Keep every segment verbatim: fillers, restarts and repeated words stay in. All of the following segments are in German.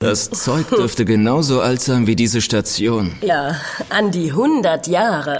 Das Zeug dürfte genauso alt sein wie diese Station. Ja, an die hundert Jahre.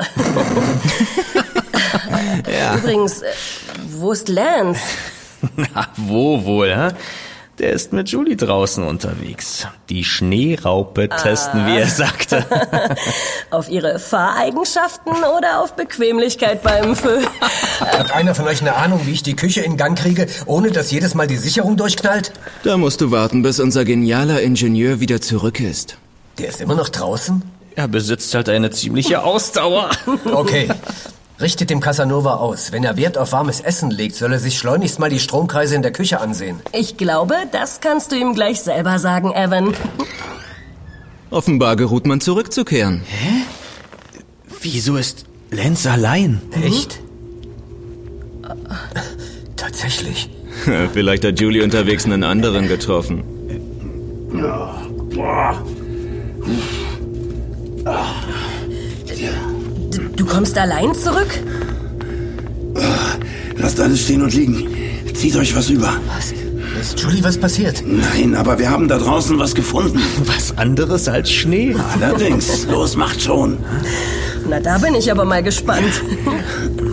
Ja. Übrigens, äh, wo ist Lance? Na, wo wohl, hä? Der ist mit Julie draußen unterwegs. Die Schneeraupe testen, ah. wie er sagte. Auf ihre Fahreigenschaften oder auf Bequemlichkeit beim Fö? Hat einer von euch eine Ahnung, wie ich die Küche in Gang kriege, ohne dass jedes Mal die Sicherung durchknallt? Da musst du warten, bis unser genialer Ingenieur wieder zurück ist. Der ist immer noch draußen? Er besitzt halt eine ziemliche Ausdauer. Okay. Richtet dem Casanova aus. Wenn er Wert auf warmes Essen legt, soll er sich schleunigst mal die Stromkreise in der Küche ansehen. Ich glaube, das kannst du ihm gleich selber sagen, Evan. Offenbar geruht man zurückzukehren. Hä? Wieso ist Lance allein? Echt? Tatsächlich. Vielleicht hat Julie unterwegs einen anderen getroffen. Ja. Boah. Du kommst allein zurück? Lasst alles stehen und liegen. Zieht euch was über. Was? Ist Julie was passiert? Nein, aber wir haben da draußen was gefunden. Was anderes als Schnee? Allerdings. Los, macht schon. Na, da bin ich aber mal gespannt.